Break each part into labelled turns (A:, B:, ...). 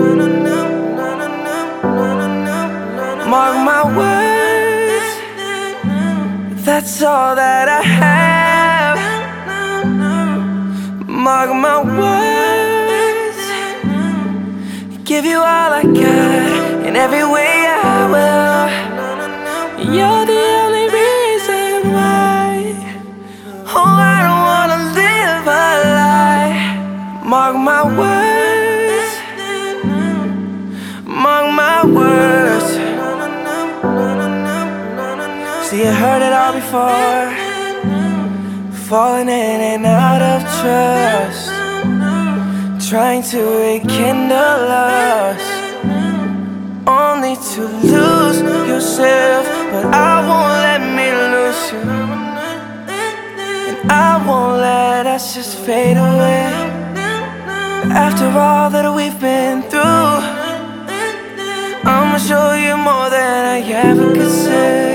A: Mark my words, that's all that I have. Mark my words, give you all I got, in every way I will. You're the only reason why. Oh, I don't wanna live a lie. Mark my words, mark my words. See, I heard it all before, falling in and out of trust, trying to rekindle us, only to lose yourself. But I won't let me lose you, and I won't let us just fade away. After all that we've been through, I'ma show you more than I ever could say.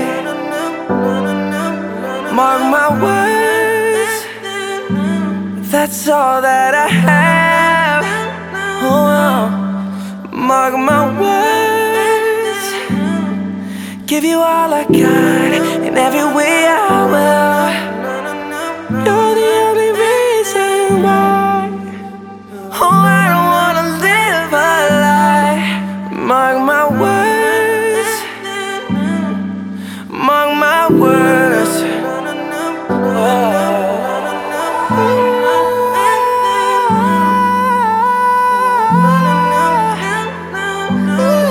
A: Mark my words, that's all that I have. Oh, mark my words, give you all I got, in every way I will. You're the only reason why. Oh, I don't wanna live a lie. Mark my words, mark my words.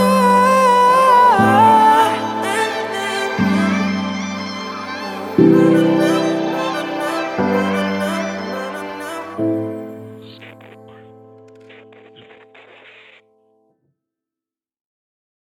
A: Oh.